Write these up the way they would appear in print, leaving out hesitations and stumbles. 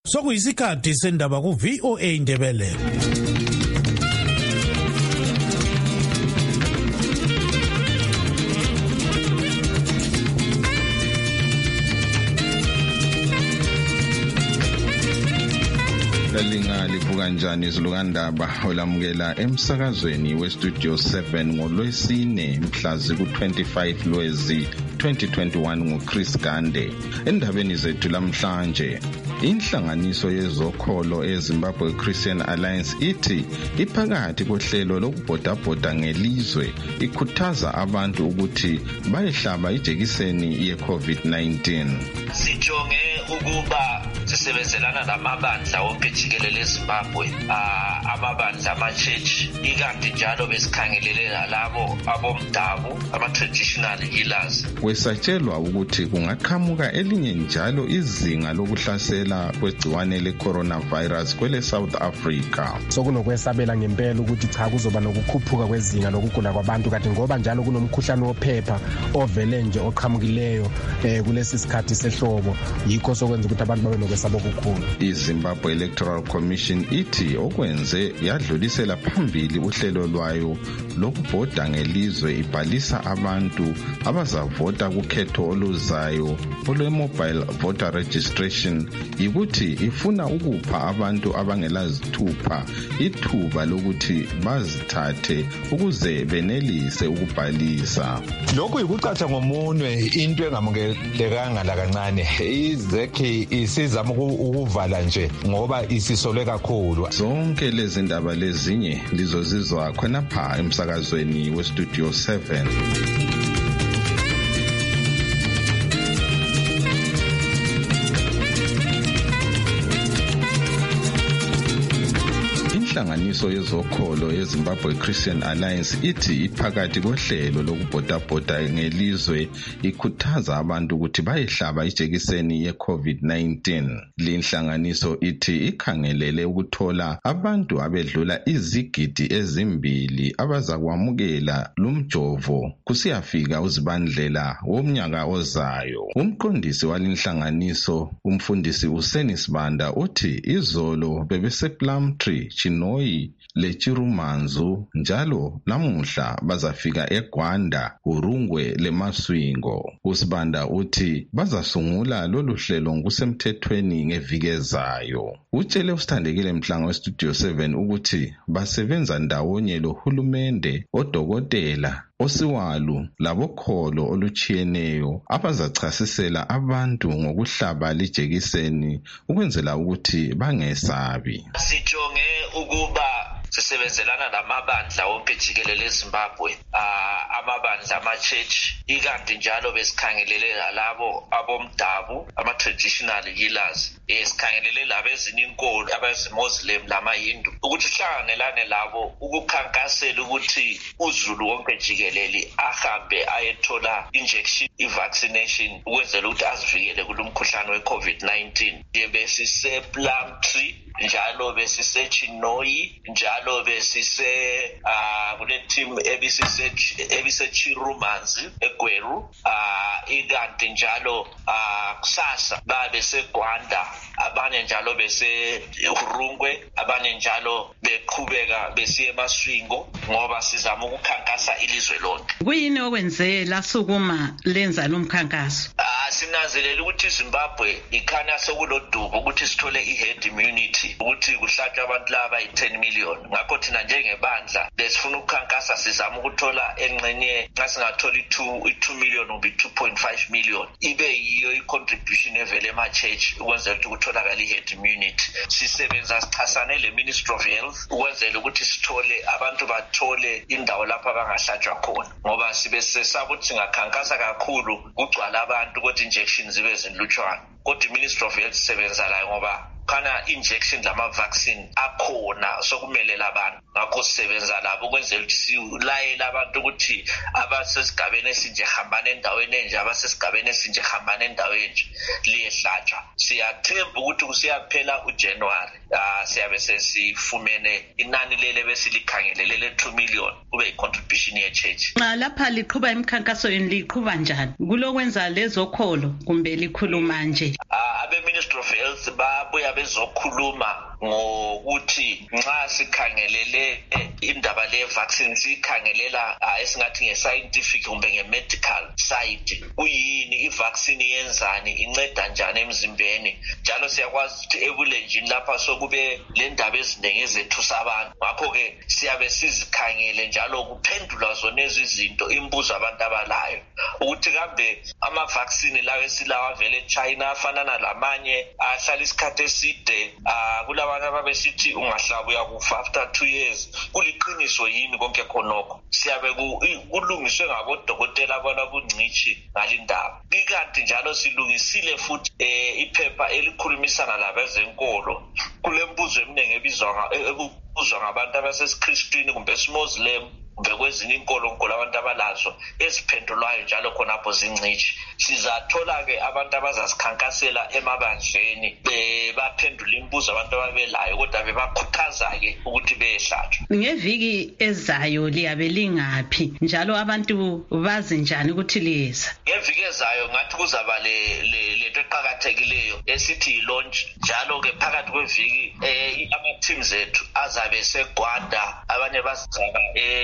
Sokuyisikhathi sendaba ku VOA Indebele. Livuka njani izilukandaba olamukela emsakazweni westudio 7 ngolwesine mhla ziku-25 Lwezi 2021 nguChris Gande. Endabeni zethu lamhlanje, inhlanganiso yezokholo eZimbabwe Christian Alliance ithi iphakathi kohlelo lokubhodabhoda ngelizwe ikhuthaza abantu ukuthi bayehlaba ijekiseni ye-COVID-19. Sijonge ukuba sisebenzelana namabandla wonke jikelele eZimbabwe, amabandla ama-church, ikanti njalo besikhangelele labo abomdabu, ama-traditional healers. Kwesatshelwa ukuthi kungaqhamuka elinye njalo izinga lokuhlasela kwegciwane le-coronavirus kwele South Africa. Sokunokwesabela ngempela ukuthi cha kuzoba nokukhuphuka kwezinga lokugula kwabantu, kanti ngoba njalo kunomkhuhlane wophepha ovele nje oqhamukileyo kulesi sikhathi sehlobo, yikho sokwenza ukuthi abantu babe nokwesaba okukhulu. iZimbabwe Electoral Commission ithi okwenze yadlulisela phambili uhlelo lwayo lokubhoda ngelizwe ibhalisa abantu abazavota kukhetho oluzayo olwe-mobile voter registration, yikuthi ifuna ukupha abantu abangelazithupha ithuba lokuthi bazithathe ukuze benelise ukubhalisa. Lokhu yikucatsha ngomunwe into engamukelekanga lakancane. Izekhi isizama ukuvala nje ngoba isisolwe kakhulu. Zonke lezi ndaba lezinye lizozizwa khonapha emsakazweni westudio 7. Inhlanganiso yezokholo yeZimbabwe Christian Alliance ithi iphakathi kohlelo lokubhodabhoda ngelizwe ikhuthaza abantu ukuthi bayehlaba ijekiseni ye-COVID-19. Linhlanganiso ithi ikhangelele ukuthola abantu abedlula izigidi ezimbili abazakwamukela lumjovo kusiyafika uZibandlela womnyaka ozayo. Umqondisi walinhlanganiso, umfundisi uSeni Sibanda, uthi izolo bebesePlumtree, Chinoi leChirumanzu njalo namuhla bazafika eGwanda, uRungwe leMaswingo. uSibanda uthi bazasungula lolu hlelo ngokusemthethweni ngeviki ezayo. Utshele usithandekile Mhlanga westudio 7 ukuthi basebenza ndawonye lohulumende, odokotela, osiwalu labokholo oluchiyeneyo abazachasisela abantu ngokuhlaba lijekiseni ukwenzela ukuthi bangesabi. Sijonge ukuba sisebenzelana namabandla wonke jikelele eZimbabwe, amabandla ama-church, ikanti njalo besikhangelele labo abomdabu, ama-traditional healers, sikhangelele labo ezininkolo, abazimuslim lama-Hindu, ukuthi sihlanganelane labo ukukhankasela ukuthi uZulu wonke jikelele ahambe ayethola injection, i-vaccination, ukwenzela ukuthi azivikele kulomkhuhlane we-COVID-19. BesisePlumtree, njalo besisechinoi, njalo besise kule team ebiseChirumanzi eGweru, ikanti njalo kusasa babe seGwanda, abanye njalo bese Rungwe, abanye njalo beqhubeka besiye eMaswingo ngoba sizama ukukhankasa ilizwe lonke. Kuyini okwenze lasukuma lenza lo mkhankaso? Sinanzelela ukuthi iZimbabwe ikhanya sekulodubo ukuthi sithole i-herd immunity, ukuthi kuhlatshwe abantu laba yi-10 million. Ngakho thina njengebandla lesifuna ukukhankasa sizama ukuthola engxenye, nxa singathola i-2 million ube 2.5 million, ibe yiyo i-contribution evele ema-church ukwenzela ukuthi kutholakala i-herd immunity. Sisebenza sichasane le-Ministry of Health ukwenzela ukuthi sithole abantu bathole indawo lapho abangahlatshwa khona, ngoba sibe sesaba ukuthi singakhankasa kakhulu kugcwala abantu ukuthi injections zibe zinlutshwana. Kodwa i-Ministry of Health isebenza layo ngoba khana injection lama-vaccine akhona sokumelela abantu. Ngakho sisebenza labo ukwenzela ukuthi silayele abantu ukuthi abasesigabeni esinje hambane endaweni enje, abasesigabeni esinje hambane endaweni enje liyehlatshwa. Siyathemba ukuthi kusiyaphela uJanuary siyabe sesifumene inani lele besilikhangelele le 2 million kube yi-contribution ye-church. Lapha liqhuba imikhankaso yini liqhuba njani? Kulokwenza lezokholo kumbe likhuluma nje? Abe-Ministry of Health Health babuya bezokhuluma ngokuthi nxa sikhangelele indaba le vaccine sikhangelela esingathi nge-scientific kumbe nge-medical side, kuyini i-vaccine yenzani, inceda njani emzimbeni, njalo siyakwazi ukuthi ebulenjini lapha sokube le ndaba eziningi ezethusa abantu. Ngakho-ke siyabe sizikhangele njalo kuphendula zona izinto, imibuzo abantu abalayo ukuthi kambe ama-vaccine lawo esilawo avele eChina afanana lamanye ahlala isikhathi eside, abantu ababesithi ungahlaba uyakufa after 2 years, kuliqiniso yini konke khonokho? Siyabe kulungiswe ngabodokotela abangcitshi ngalindaba. Ikanti njalo silungisile futhi iphepha elikhulumisana labezenkolo kulembuzo eminingi ebuzwa ngabantu abasesiKristwini kumbe esiMuslim kumbe kwezinye inkolo abantu abalazo eziphendulwayo njalo khonapho zingcitshi. Sizathola-ke abantu abazasikhankasela emabandleni baphendula imibuzo abantu ababelayo kodwa bebakhuthaza-ke ukuthi beyehlatshwa. Ngeviki ezayo liyabe lingaphi njalo abantu bazi njani ukuthi liyeza? Ngeviki ezayo ngathi kuzaba lento eqakathekileyo esithi yi-launch. Njalo-ke phakathi kweviki ama-teams ethu azabe seGwanda, abanye bazaba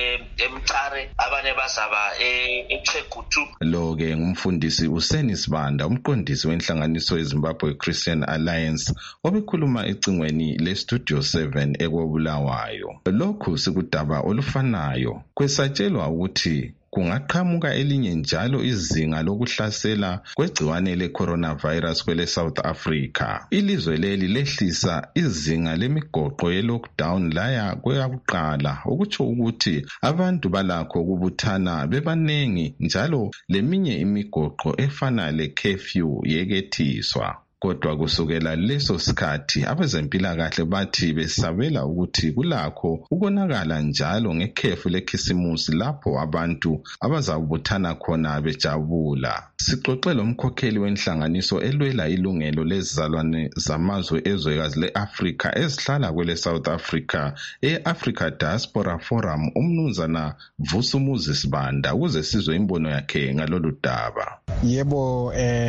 eMtare, abanye bazaba eChegutu. Lo-ke ngumfundisi uSeni Sibanda, umqondisi wenhlanganiso yeZimbabwe Christian Alliance, obekhuluma ecingweni leStudio 7 eKobulawayo. Lokhu sikudaba olufanayo kwesatshelwa ukuthi kungaqhamuka elinye njalo izinga lokuhlasela kwegciwane le-coronavirus kwele South Africa. Ilizwe leli lehlisa izinga lemigoqo ye-lockdown laya kweyakuqala, okutsho ukuthi abantu balakho ukubuthana bebanengi njalo leminye imigoqo efana le-curfew yekethiswa. Kodwa kusukela leso sikhathi abezempilakahle bathi besabela ukuthi kulakho ukonakala njalo ngekhefu lekhisimusi lapho abantu abazabuthana khona bejabula. Sixoxe lomkhokheli wenhlanganiso elwela ilungelo lezizalwane zamazwe ezwekazi le-Afrika ezihlala kwele South Africa, e-Africa Diaspora Forum, umnumzana Vusumuzi Sibanda, ukuze sizwe imbono yakhe ngalolu daba. Yebo,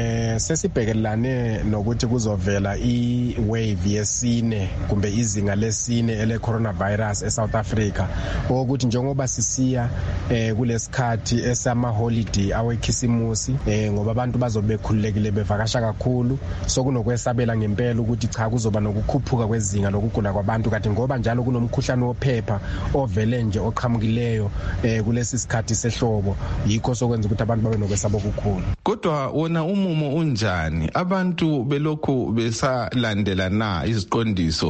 sesibhekelane nokuthi kuzovela i-wave yesine kumbe izinga lesine ele-coronavirus eSouth Africa, ukuthi njengoba sisiya kulesikhathi esama-holiday awekhisimusi, ngoba abantu bazobe bekhululekile bevakasha kakhulu, sokunokwesabela ngempela ukuthi cha kuzoba nokukhuphuka kwezinga lokugula kwabantu, kanti ngoba njalo kunomkhuhlane wophepha ovele nje oqhamukileyo kulesi sikhathi sehlobo, yikho sokwenza ukuthi abantu babe nokwesaba okukhulu. Kodwa wona umumo unjani? Abantu belokhu besalandela na iziqondiso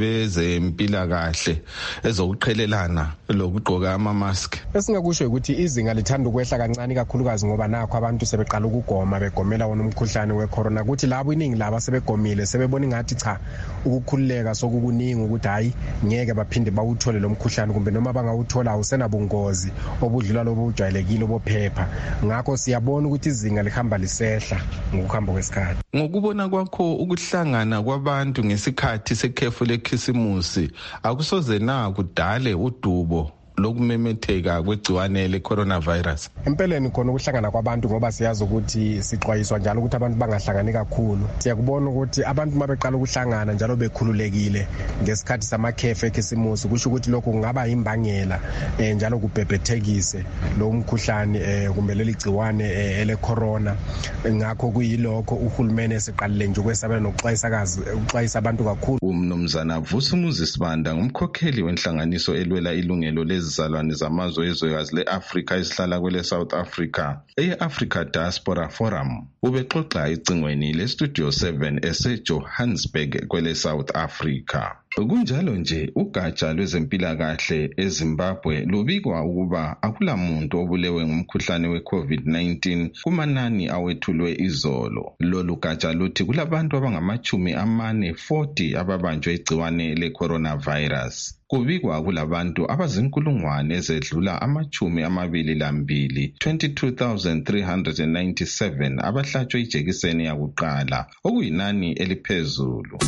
zabezempilakahle ezokuqhelelana lokugqoka ama-mask? Esingakusho ukuthi izinga lithanda ukwehla kancane kakhulukazi ngoba nakho abantu sebeqala ukugoma, begomela wona umkhuhlane we-corona, kuthi labo iningi laba sebegomile sebebona ingathi cha ukukhululeka sokukuningi ukuthi hayi ngeke baphinde bawuthole lo mkhuhlane, kumbe noma bangawuthola awusenabungozi obudlula lobo bujwayelekile obophepha. Ngakho siyabona ukuthi izinga lihamba lisehla ngokuhamba kwesikhathi. Ngokubona kwakho ukuhlangana kwabantu ngesikhathi sekhefu lekhisimusi akusoze na kudale udubo lokumemetheka kwegciwane le-coronavirus? Empeleni khona ukuhlangana kwabantu, ngoba siyazi ukuthi sixwayiswa njalo ukuthi abantu bangahlangani kakhulu. Siyakubona ukuthi abantu mabeqala ukuhlangana njalo bekhululekile ngesikhathi samakhefu ekhisimusi, kusho ukuthi lokho kungaba imbangela njalo kubhebhethekise lo mkhuhlane kumbe leli gciwane ele-corona. Ngakho kuyilokho uhulumeni esiqalile nje ukwesabela nokuxwayisa abantu kakhulu. Umnumzana Vusumuzi Sibanda ngumkhokheli wenhlanganiso elwela ilungelo lezizalwane zamazwe ezwekazi le-Afrika ezihlala kwele South Africa, e-Africa Diaspora Forum, ubexoxa ecingweni leStudio 7 eseJohannesburg kwele South Africa. Kunjalo nje ugatsha lwezempilakahle eZimbabwe lubikwa ukuba akulamuntu obulewe ngumkhuhlane we-COVID-19 kumanani awethulwe izolo. Lolu gatsha luthi kulabantu abangama-40 ababanjwe igciwane le-coronavirus. Kubikwa kulabantu abazinkulungwane ezedlula 22 22,397 abahlatshwe ijekiseni yakuqala, okuyinani eliphezulu.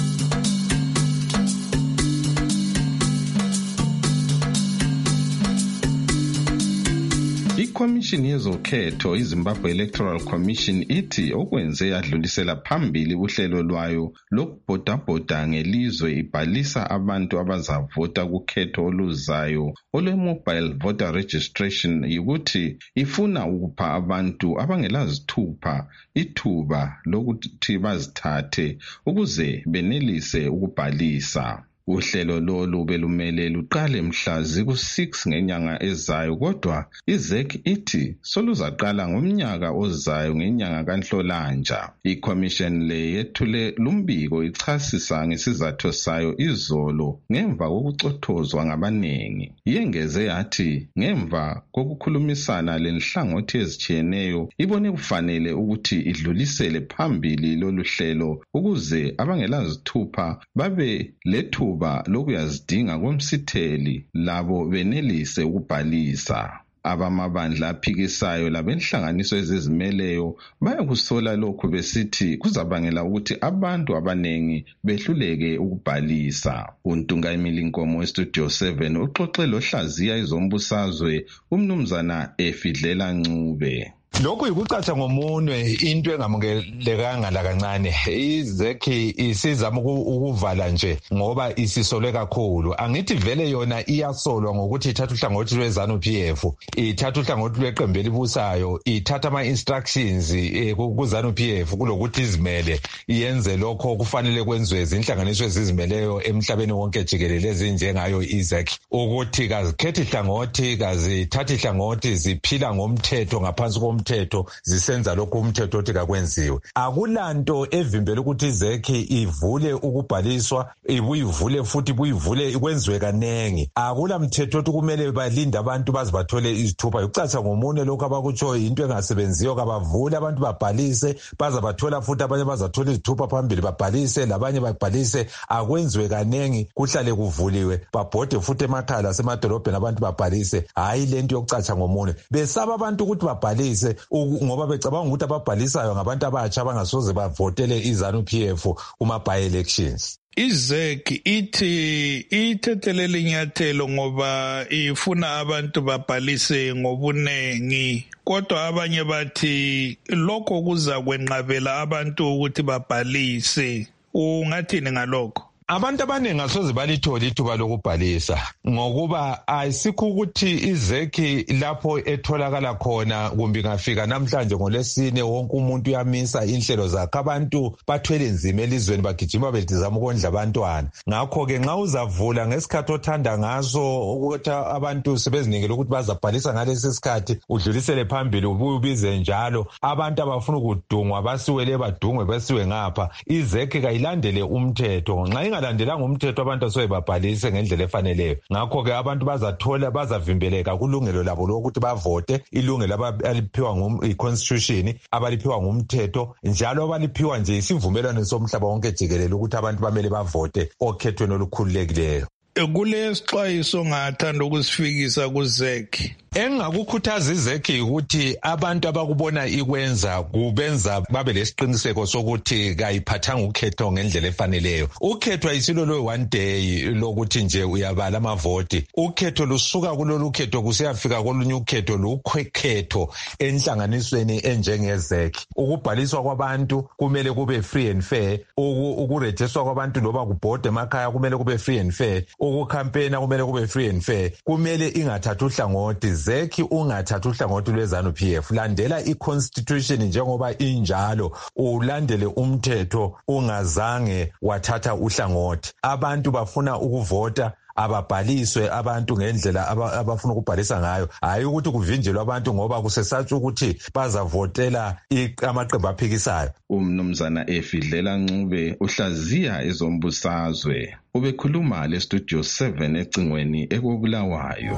iCommission yezokhetho iZimbabwe Electoral Commission ithi okwenze yadlulisela phambili uhlelo lwayo lokubhodabhoda ngelizwe ibhalisa abantu abazavota kukhetho oluzayo olwe-mobile voter registration yikuthi ifuna ukupha abantu abangelazithupha ithuba lokuthi bazithathe ukuze benelise ukubhalisa. Uhlelo lolu belumele luqale mhla ziku-6 ngenyanga ezayo kodwa iZEC ithi soluzaqala ngomnyaka ozayo ngenyanga kaNhlolanja. iCommission le yethule lumbiko ichasisa ngesizathu sayo izolo ngemva kokucothozwa ngabanengi. Yengeze yathi ngemva kokukhulumisana lenhlangothi ezitshiyeneyo ibone kufanele ukuthi idlulisele phambili lolu hlelo ukuze abangelazithupha babe lethuba lokuyazidinga komsitheli labo benelise ukubhalisa. Abamabandla aphikisayo labenhlanganiso ezizimeleyo bayakusola lokhu besithi kuzabangela ukuthi abantu abanengi behluleke ukubhalisa. uNtunga Emilinkomo weStudio 7 uxoxe lohlaziya izombusazwe umnumzana Efidlela Ncube. Lokhu yikucatsha ngomunwe into engamukelekanga lakancane. iZEC isizama ukuvala nje ngoba isisolwe kakhulu. Angithi vele yona iyasolwa ngokuthi ithatha uhlangothi lweZANU-PF, ithatha uhlangothi lweqembu elibusayo, ithatha ama-instructions kuZANU-PF kulokuthi izimele iyenze lokho kufanele kwenziwe zinhlanganiso ezizimeleyo emhlabeni wonke jikelele ezinjengayo iZEC, ukuthi kazikhethi ihlangothi, kazithathi ihlangothi, ziphila ngomthetho ngaphansi komthetho, zisenza lokho umthetho othi kakwenziwe. Akulanto evimbela ukuthi iZEC ivule ukubhaliswa, ibuyivule futhi ibuyivule ikwenziwe kanengi. Akula mthetho othi kumele balinde abantu baze bathole izithupha. Ucaca ngomunye lokho abakutsho into engasebenziyo, kabavule abantu babhalise, baza bathola futhi abanye bazathola izithupha phambili babhalise, labanye babhalise. Akwenziwe kanengi, kuhlale kuvuliwe, babhode futhi emakhaya lasemadolobheni abantu babhalise. Hayi lento yokucaca ngomunye. Besaba abantu ukuthi babhalise ngoba becabanga ukuthi ababhalisayo ngabantu abatsha abangasoze bavotele iZANU-PF kuma-by-elections. iZEC ithi ithethelele inyathelo ngoba ifuna abantu babhalise ngobunengi, kodwa abanye bathi lokho kuza kwenqabela abantu ukuthi babhalise. Ungathini ngalokho? Abantu abaningi asoze balithole ithuba lokubhalisa ngokuba ayisikho ukuthi iZEC lapho etholakala khona kumbe ngafika namhlanje ngoLesine wonke umuntu uyamisa inhlelo zakhe. Abantu bathwele nzima elizweni bagijima bezama ukondla abantwana. Ngakho-ke nxa uzavula ngesikhathi othanda ngaso ukuthi abantu sebezinikele ukuthi bazabhalisa ngalesi sikhathi, udlulisele phambili ubize njalo abantu abafuna ukudungwa basiwele badungwe besiwe ngapha, iZEC kayilandele umthetho. Nxa ingalandelanga umthetho abantu asobe babhalise ngendlela efaneleyo. Ngakho-ke abantu bazavimbeleka kulungelo labo lokuthi bavote, ilungelo abaliphiwa ngu-constitution, abaliphiwa ngumthetho, njalo abaliphiwa nje isivumelwano somhlaba wonke jikelele ukuthi abantu bamele bavote okhethweni olukhululekileyo. Kulesixwayiso ngathanda ukusifikisa kuZEC. Engakukhuthaza iZEC ukuthi abantu abakubona ikwenza kubenza babe lesiqiniseko sokuthi kayiphathanga ukhetho ngendlela efaneleyo. Ukhetho ayisilo one day lokuthi nje uyabala amavoti. Ukhetho lusuka kulolu khetho kusiyafika kolunye ukhetho, lukhetho enhlanganisweni enjengeZEC. Ukubhaliswa kwabantu kumele kube free and fair, ukurejistwa kwabantu loba kubhode emakhaya kumele kube free and fair, ukukhampena kumele kube free and fair. Kumele ingathatha uhlangothi, ZEC ungathatha uhlangothi lweZANU-PF. Landela iConstitution njengoba injalo, ulandele umthetho, ungazange wathatha uhlangothi. Abantu bafuna ukuvota, ababhaliswe abantu ngendlela abafuna ukubhalisa ngayo, hayi ukuthi kuvinjelwe abantu ngoba kusesatsha ukuthi bazavotela amaqembu aphikisayo. Umnumzana Efidlela Ncube uhlaziya ezombusazwe ubekhuluma leStudio 7 ecingweni ekobulawayo.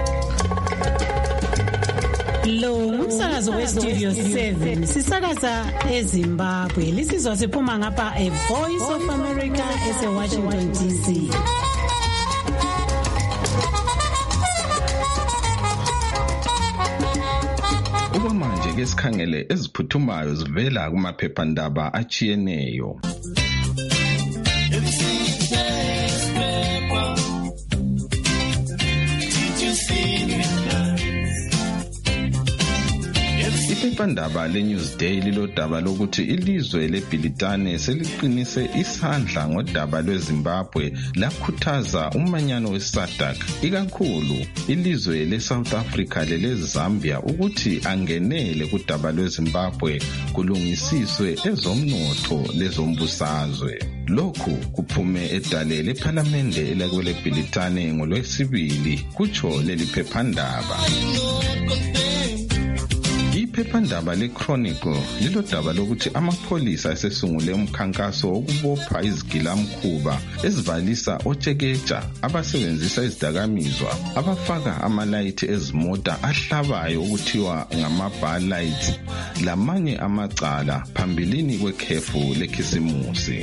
Lo umsakazo weStudio 7 sisakaza eZimbabwe, lisizwa siphuma ngapha eVoice of America eseWashington DC. Kuba manje ke sikhangele eziphuthumayo zivela kumaphephandaba achiyeneyo. Iphephandaba leNewsday lilodaba lokuthi ilizwe leBritane seliqinise isandla ngodaba lweZimbabwe lakhuthaza umanyano weSADC, ikakhulu ilizwe leSouth Africa leleZambia ukuthi angenele kudaba lweZimbabwe kulungisiswe ezomnotho lezombusazwe. Lokhu kuphume edale lephalamende eleBritane ngoLwesibili, kutsho leli phephandaba. Iphephandaba leChronicle lilodaba lokuthi amapholisa asesungule umkhankaso wokubopha izigilamkhuba ezivalisa otshekeja abasebenzisa izidakamizwa abafaka amalayithi ezimota ahlabayo okuthiwa ngama-bar lights lamanye amacala phambilini kwekhefu lekhisimusi.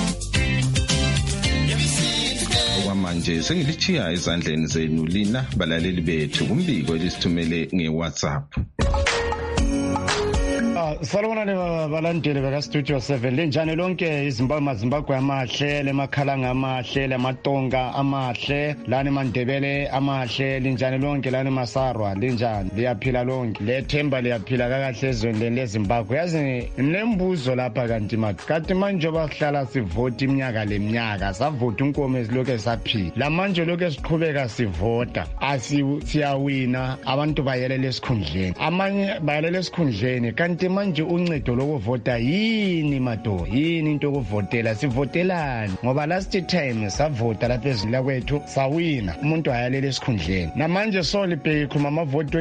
Okwamanje sengilichiya ezandleni zenu lina balaleli bethu kumbiko elisithumele ngeWhatsApp. Salonani balandeli beka Studio 7 linjani lonke iZimbabwe amahle lemakhalanga amahle lematonga amahle lani mandebele amahle linjani lonke lani masarwa linjani liyaphila lonke lethemba liyaphila kakahle ezweni leZimbabwe. Yazi nembuzo lapha kanti manje bahlala sivota iminyaka leminyaka savota unkomo eziloke saphila lamanje loke siqhubeka sivota siyawina abantu bayelele esikhundleni amanye bayelele esikhundleni kanti manje uncedo lokuvota yini madoda yini into yokuvotela sivotelani ngoba last time savota lapha ezila kwethu sawina umuntu ayalele esikhundleni namanje solibheki khuma amavote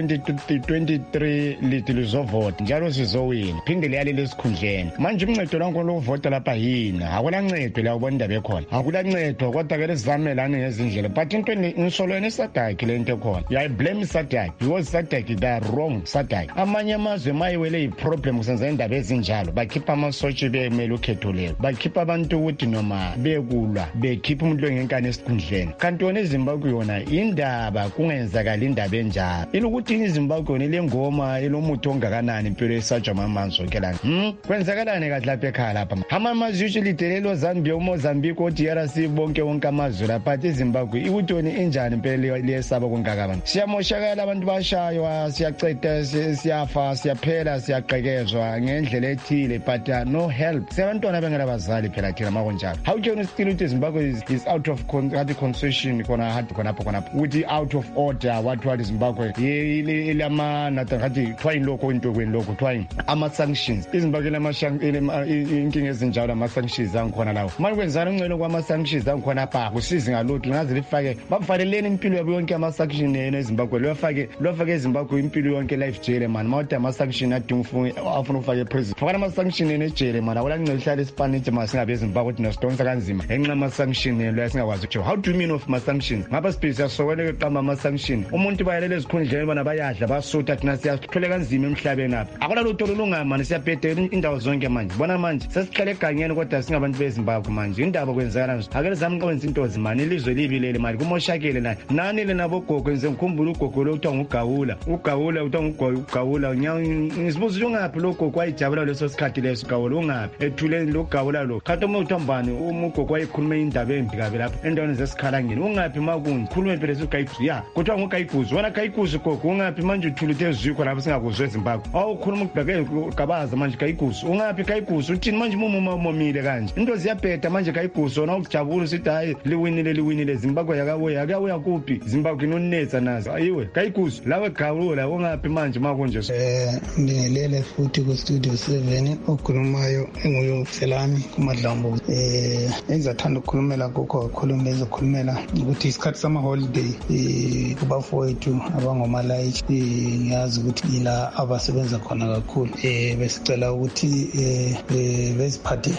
2023 lithi lizovota njalo sizowina phinde liyalele esikhundleni manje uncedo lonke lokuvota lapha yini akula ncedo la ubona indaba ekhona akula ncedo kodwa ke sizamelana ngezindlela but into insolweni SADC lento ekhona I blame SADC because SADC they are wrong SADC amanye amazwe mayiwele iproblem kusenza indaba ezinjalo bakhipha amasotshe bemele ukhetho lelo bakhipha abantu ukuthi noma bekulwa bekhipha umuntu ongenkani esikhundleni kanti wona eZimbabwe yona indaba kungenzakala indaba enjalo ilukuthi iZimbabwe yona ilengoma elomuthi ongakanani impilo esajwa mamanzi onke lana kwenzakalani kahle lapha ekhaya lapha amazwe usually delelo Zambia uMozambique oDRC bonke wonke amazwe lapha eZimbabwe ikuthi yona injani impilo liyesaba kungaka abantu siyamoshakala abantu bashaywa siyaceda siyafa siyaphela siyaqekezwa ngendlela ethile but no help sebantwana bengelabazali phela thina makonjalo how can you still ukuthi Zimbabwe is out of concession khona hard khona ukuthi out of order what Zimbabwe ilama nathi twine lokho into kweni lokho twine ama sanctions iZimbabwe inkinga ezinjalo ama sanctions angikhona lawo manje kwenzana ungcelo kwama sanctions angikhona apha kusizi ngalutho ngaze lifake bavaleleni impilo yabo yonke ama sanctions eZimbabwe lofake eZimbabwe impilo yonke life jail man mawuthi ama sanctions adinga afuna ufake president fakana ama sanctions ejele man awula ngcelo hlala eSpanish masingabe eZimbabwe ukuthi nostonsa kanzima enxa ama sanctions lo yasingakwazi ukuthi how do you mean of ma sanctions ngapha space yasokwele qamba ama sanctions umuntu bayalele ezikhundleni bona bayadla basutha thina siyathola kanzima emhlabeni apha akula lutho lungama siyabhedela indawo zonke manje bona manje sesiqale egangeni kodwa singabantu beZimbabwe manje indaba kwenzakala nje akele zami kwenza into zimani ilizwe libilele mali kumoshakele naye nani le nabo gogo ngize ngikhumbula ugogo lo uthiwa ugawula uthiwa ugawula ngisibuza ungaphi lo gogo wayijabula leso sikhathi leso gawula ungaphi ethuleni lo gawula lo kanti umuntu uthambani ugogo wayikhuluma indaba embi kabe lapha endaweni zesikhalangeni ungaphi makunzi khulume phela uGayiguzu ya kuthiwa nguGayiguzu wona Gayiguzu gogo ungaphi manje uthuluthe ezikho lapha singakuzwe eZimbabwe awukhuluma ukubheke ugabaza manje Gayiguzu ungaphi Gayiguzu uthini manje momile kanje into ziyabheda manje Gayiguzu wona ukujabula usithi hayi liwinile Zimbabwe yakabuya kuphi Zimbabwe inonetsa nazo ayiwe Gayiguzu lawe gawula ungaphi manje makunje ngilele futhi ku Studio 7 okhulumayo enguyo Selami kuMadlambo engizathanda ukukhulumela ezokhulumela ukuthi isikhathi sama holiday kubafowethu abangomalayithi ngiyazi ukuthi ila abasebenza khona kakhulu besicela ukuthi beziphathe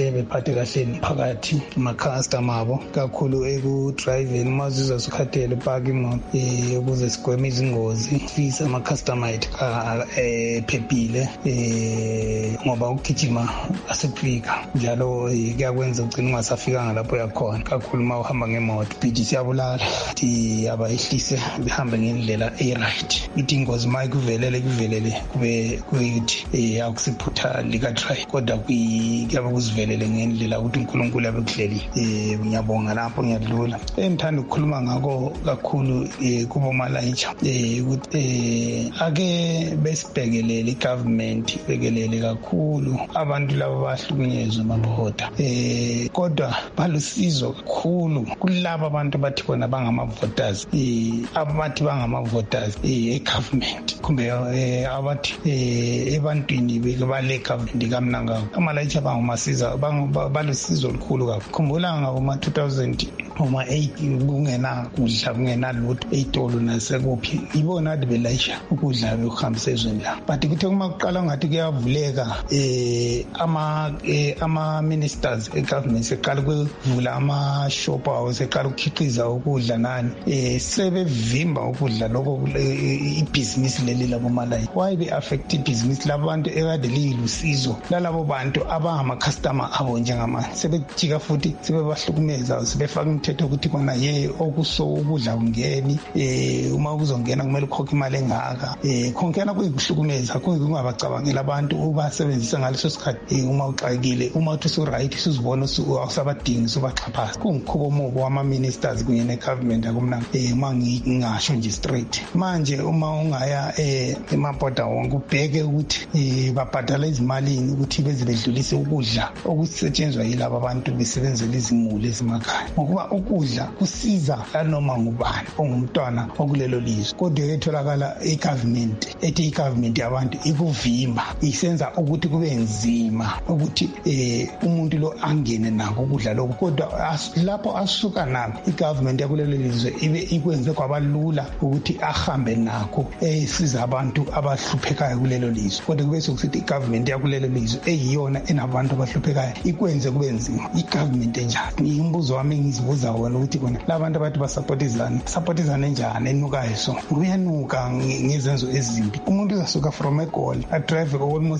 kahle phakathi ama-customer abo kakhulu eku-driving mazizwa sikhathele upaka imoto ukuze sigweme izingozi fisa ama-customer ethu phephile ngoba ukugijima asifika njalo kuyakwenza ugcina ungasafikanga lapho yakhona kakhulu uma uhamba ngemoto. Ibhidi siyabulala ukuthi abayehlise behambe ngendlela e-right. Ithi ingozi ma kuvelele kube kuyuthi akusiphutha lika-try kodwa kuyabe kuzivelele ngendlela ukuthi uNkulunkulu abekuhleli. Ngiyabonga lapho ngiyadlula. Engithanda ukukhuluma ngako kakhulu kubo malayitsha ukuthi ake besibhekelele igovernment bekelele kakhulu abantu laba bahlukunyezwe amabhoda kodwa balusizo kakhulu kulabo abantu bathi bona bangama-voters abathi bangama-voters e-government kumbe abathi ebantwini bale government kamnangabo. Amalayitsha bangumasiza balusizo olukhulu kakhulu. Khumbula ngaboma-2000 8 kungena kudla kungena lutho eyitolo nasekuphi ibona ade belayisha ukudla bekuhambisa ezweni la. But kuthe uma kuqala ngathi kuyavuleka ama ministers e-government seqala ukuvula ama-shop awo seqala ukukhiqiza ukudla nani sebevimba ukudla lokho ibhizinisi leli labomalayi. Why be-affect ibhizinisi labantu ekade liyilusizo lalabo bantu abangama-customer abo njengamanje sebejika futhi sebebahlukumeza sebefaka umthetho ukuthi kona okuso ukudla kungeni uma kuzongena kumele ukhokhe imali engaka khonkena kuyikuhlukumeza kungabacabangela abantu ubasebenzisa ngaleso sikhathi uma uxakile uma uthi usu-right usuzibona awusabadingi usubaxhaphaza. Kungikhubo omubi wama-ministers kunye ne-government akumnanga uma ngingasho nje straight. Manje uma ungaya emabhoda wonke ubheke ukuthi babhadala izimalini ukuthi beze bedlulise ukudla okusetshenzwa yilaba abantu besebenzela izimuli ezemakhaya ngokuba ukudla kusiza noma ngubani ongumntwana okulelo lizwe. Kodwa etholakala i-government ethi i-government yabantu ikuvimba isenza ukuthi kube nzima ukuthi umuntu lo angene nako ukudla lokho kodwa lapho asuka nako i-government yakulelo lizwe ibe ikwenze kwabalula ukuthi ahambe nako esiza abantu abahluphekayo kulelo lizwe. Kodwa kube sokuthi i-government yakulelo lizwe eyiyona enabantu abahluphekayo ikwenze kube nzima. I-government enjani? Umbuzo wami engizibuza wona ukuthi kona labantu abathi basupportizane njani enukayo so kuyanuka ngezenzo ezimbi. Umuntu uzasuka from eGoli adrive almost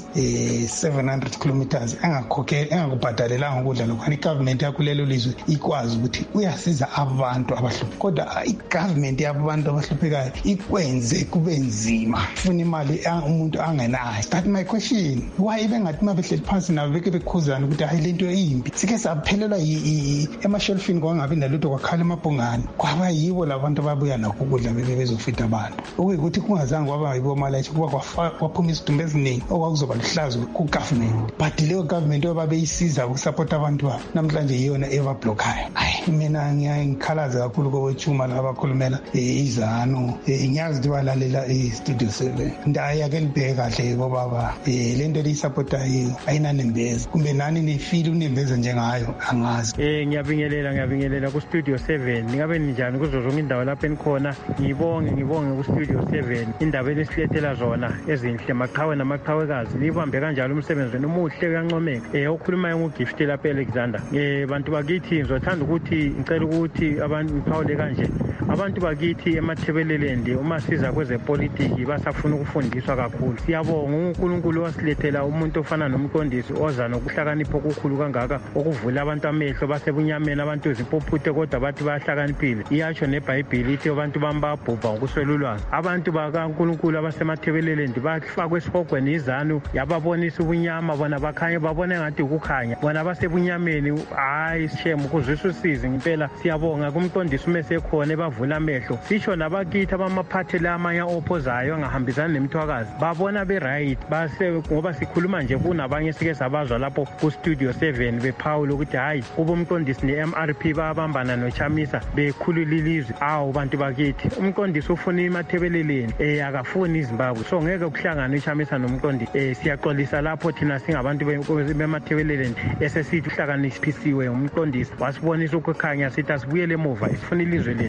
700 kilometers engakubhadalelanga ukudla lokho. I-government yakulelo lizwe ikwazi ukuthi uyasiza abantu abahluphekayo kodwa i-government yabantu abahluphekayo ikwenze kube nzima funa imali umuntu angenayo. But my question, why bengathi mabehleli phansi nabo beke bekhuzana ukuthi hayi lento yimbi sike saphelelwa emashelfini kwangabi nalutho kwakhala emabhongane kwaba yibo labantu ababuya nakho ukudla bezofita abantu ukuthi kungazange kwaba yibo malayitsha kuba kwaphuma isidumbu eziningi okwakuzoba luhlazo ku-government. But leyo government babeyisiza ukusapota abantu babo namhlanje yiyona ebablokhayo. Mina ngikhalaza kakhulu kowethuma labakhulumela izanu ngiyazi ukuthi balalela iStudio 7 ndayake libheke kahle bobaba lento liyisapotayo ayinanembeza kumbe nani nifile unembeza njengayo angazi. Ngiyabingelela kuStudio 7. Ningabe ninjani kuzo zonke indawo lapho enikhona? Ngibonge kuStudio 7 indaba esilethela zona ezinhle maqhawe namaqhawekazi libambe kanjalo umsebenzi wenu umuhle uyancomeka. Okhulumayo nguGift lapha Alexander. Bantu bakithi ngizothanda ukuthi ngicela ukuthi abantu ngiphawule kanje abantu bakithi emathebelelendi uma siza kwezepolitiki basafuna ukufundiswa kakhulu. Siyabonga uNkulunkulu wasilethela umuntu ofana nomqondisi oza nokuhlakanipha okukhulu kangaka okuvula abantu amehlo basebunyameni abantu izimpophuthe kodwa bathi bayahlakaniphile. Iyatsho neBhayibheli ithi abantu bambabhubha ngokuswela ulwazi. Abantu bakaNkulunkulu abasemathebelelendi bafakwe esihogweni izanu yababonisa ubunyama bona bakhanye babone ngathi ukukhanya bona basebunyameni. Hayi shame ukuzwisa usizi ngempela. Siyabonga kumqondisi umesekhona ebavula amehlo. Sisho nabakithi abamaphathela amanye opposayo angahambisani nemithwakazi babona be-right ngoba sikhuluma nje kunabanye sike sabazwa lapho kuStudio 7 bephawula ukuthi hayi kuba umqondisi ne-MRP babambana noChamisa bekhulula ilizwe. Bantu bakithi umqondisi ufuna imathebeleleni akafuni iZimbabwe so ngeke kuhlangana uChamisa nomqondisi. Siyaxolisa lapho thina singabantu bemathebeleleni esesithi uhlakaniphisiwe umqondisi wasibonisa ukukhanya sithi asibuyele emuva sifuna ilizwe lethu.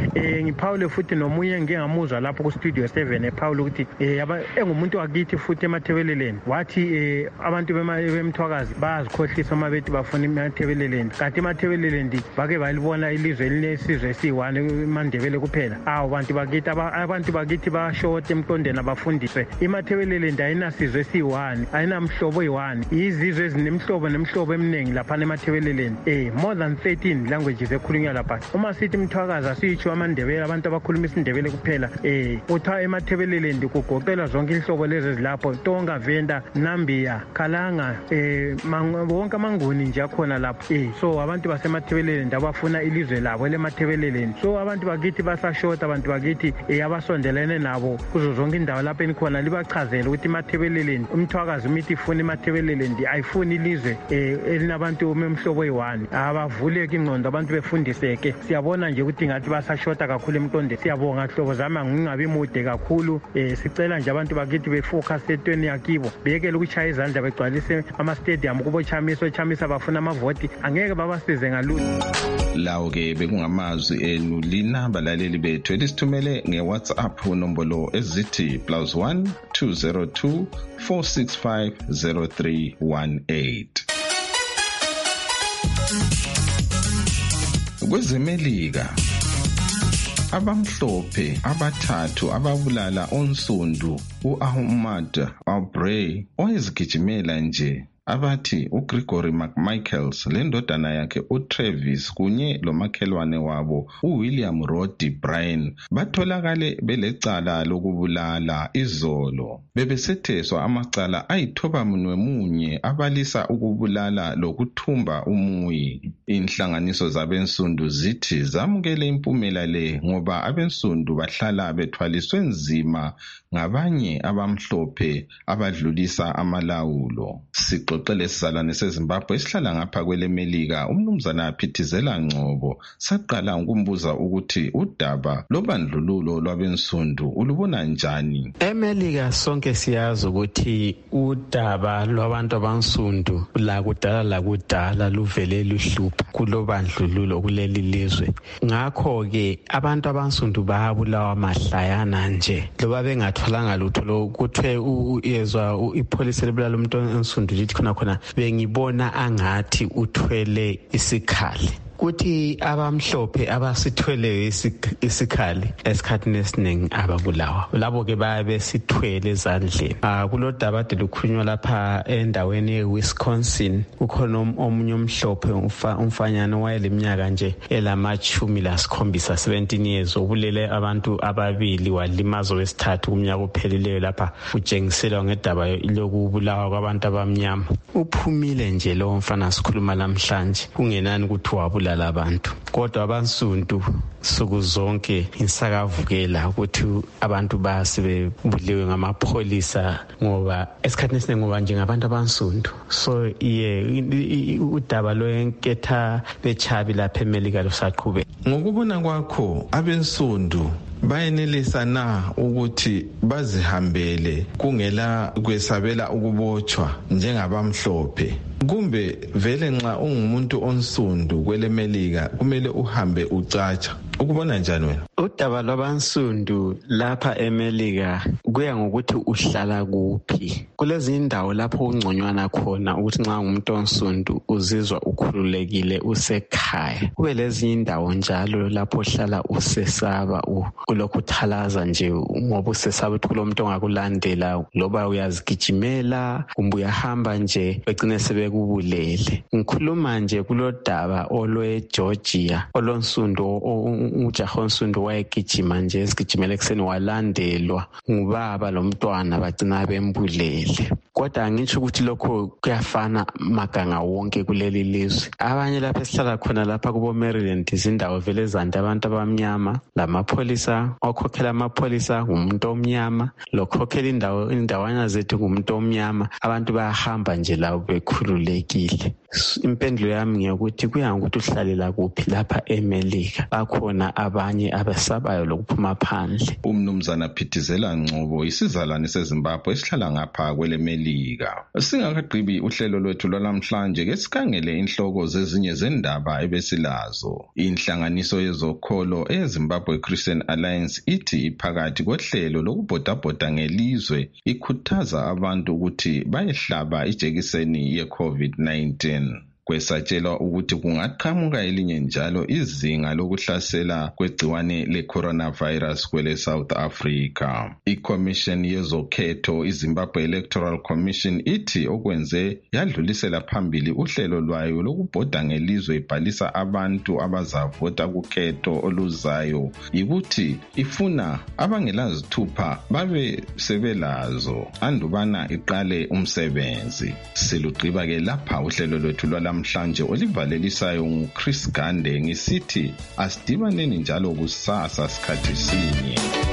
ngiphawule futhi nomunye ngingamuzwa lapho ku Studio 7 ephawula ukuthi engumuntu wakithi futhi emathebeleleni wathi abantu bemthwakazi bayazikhohlisa uma bethi bafuna emathebeleleni kanti emathebeleleni bake balibona ilizwe elinesizwe esiyi-1 eMandebele kuphela abantu bakithi bashota emqondweni abafundiswe imathebeleleni ayinasizwe esiyi-1 ayinamhlobo oyi-1 izizwe ezinemhlobo nemhlobo eminingi laphana emathebeleleni more than 13 languages ekhulunywa lapha uma sithi mthwakazi asitsho amandebele abantu abakhuluma isindebele kuphela kuthiwa emathebeleleni kugoqelwa zonke inhlobo lezi ezilapho Tonga, Venda, Nambia, Kalanga wonke amanguni nje akhona lapho so abantu basemathebeleleni abafuna ilizwe labo lemathebeleleni so abantu bakithi basashota abantu bakithi abasondelene nabo kuzo zonke indawo lapho enikhona libachazela ukuthi emathebeleleni umthwakazi umithi ifuna emathebeleleni ayifuni ilizwe elinabantu memhlobo oyi-1 abavuleke ingqondo abantu befundiseke siyabona nje ukuthi ngathi basashota kakhulu emqondweni siyabonga hlobo zami ngingabi mude kakhulu sicela nje abantu bakithi befocus entweni yakibo bekele ukuchaya izandla begcwalise ama-stadium kubo Chamisa bafuna amavoti angeke babasize ngalutho lawo-ke bekungamazwi enu lina balaleli bethu elisithumele nge-WhatsApp nombolo ezithi +1 202 465 0318. Kwezemelika abamhlophe abathathu ababulala onsundu u-Ahmad Aubrey owayezigijimela nje abathi uGregory McMichaels lendodana yakhe uTravis kunye lomakhelwane wabo uWilliam Roddy Bryan batholakale belecala lokubulala izolo bebesetheswa amacala ayi91 abalisa ukubulala lokuthumba umuyi. Inhlanganiso zabensundu zithi zamukele impumela le ngoba abensundu bahlala bethwaliswe nzima ngabanye abamhlophe abadlulisa amalawulo. Sixoxele sizalwane seZimbabwe esihlala ngapha kwelemelika umnumzana Phithizela Ngcobo saqala ukumbuza ukuthi udaba lobandlululo lwabensundu ulubona njani. eMelika sonke siyazi ukuthi udaba lwabantu abansundu lakudala luvele luhlupha kulobandlululo kuleli lizwe. Ngakho-ke abantu abansundu bayabulawa mahlayana nje loba bengatholanga lutho kuthiwe uyezwa ipholisi libulala umuntu onsundu lithi khona bengibona angathi uthwele isikhali. Kuthi abamhlophe abasithweleyo isikhali esikhathini esiningi ababulawa labo-ke bayabe sithwele ezandleni. Kulodaba ade lukhulunywa lapha endaweni ye-Wisconsin kukhona omunye umhlophe umfanyana wayeleminyaka nje elama-17 17 years obulele abantu ababili walimaza owesithathu kumnyaka ophelileyo lapha utshengiselwa ngedaba lokubulawa kwabantu abamnyama. Uphumile nje lowo mfana sikhuluma namhlanje kungenani ukuthi wabulala abantu kodwa abansundu suku zonke insakavukela ukuthi abantu basibebuliwe ngamapholisa ngoba esikhathini esiningi ngoba njengabantu abansundu so udaba lwenketha bechabi lapha eMelika lusaqhubeka. Ngokubona kwakho abensundu bayenelisa na ukuthi bazihambele kungela kwesabela ukubotshwa njengabamhlophe kumbe vele nxa ungumuntu onsundu kwelemelika kumele uhambe ucatsha? Ukubona njani wena? Udaba lwabansundu lapha eMelika kuya ngokuthi uhlala kuphi. Kulezi indawo lapho ungconywana khona ukuthi nxa umuntu onsundu uzizwa ukhululekile usekhaya. Kube lezi indawo njalo lapho uhlala usesaba kulokhu uthalaza nje ngoba usesaba ukuthi kulomuntu ongakulandela loba uyazigijimela kumbe uyahamba nje begcine sebekubulele. Ngikhuluma nje kulodaba olweGeorgia olonsundu ujaha onsundu wayegijima nje esigijimela ekuseni walandelwa ngubaba lomntwana bagcina bembulele. Kodwa angitsho ukuthi lokho kuyafana maganga wonke kuleli lizwe. Abanye lapha esihlala khona lapha kubo Maryland izindawo vele zande abantu abamnyama lamapholisa okhokhela amapholisa ngumuntu omnyama lokhokhela indawana zethu ngumuntu omnyama. Abantu bayahamba nje labo bekhululekile. Impendulo yami ngiyokuthi kuya ngokuthi uhlalela kuphi lapha eMelika. Bakhona kukhona abanye abesabayo lokuphuma phandle. Umnumzana Phithizela Ngcobo isizalwane seZimbabwe esihlala ngapha kweleMelika. Singakagqibi uhlelo lwethu lwalamhlanje ke sikhangele inhloko zezinye zendaba ebesilazo. Inhlanganiso yezokholo eZimbabwe Christian Alliance ithi iphakathi kohlelo lokubhodabhoda ngelizwe ikhuthaza abantu ukuthi bayehlaba ijekiseni ye-COVID-19. Kwesatshelwa ukuthi kungaqhamuka elinye njalo izinga lokuhlasela kwegciwane le-coronavirus kwele South Africa. I-Commission yezokhetho iZimbabwe Electoral Commission ithi okwenze yadlulisela phambili uhlelo lwayo lokubhoda ngelizwe ibhalisa abantu abazavota kukhetho oluzayo yikuthi ifuna abangelazithupha babe sebelazo andubana iqale umsebenzi. Silugqiba ke lapha uhlelo lwethu lwalamhlanje olivalelisayo nguChris Gande ngisithi asidibaneni njalo kusasa sikhathi sinye.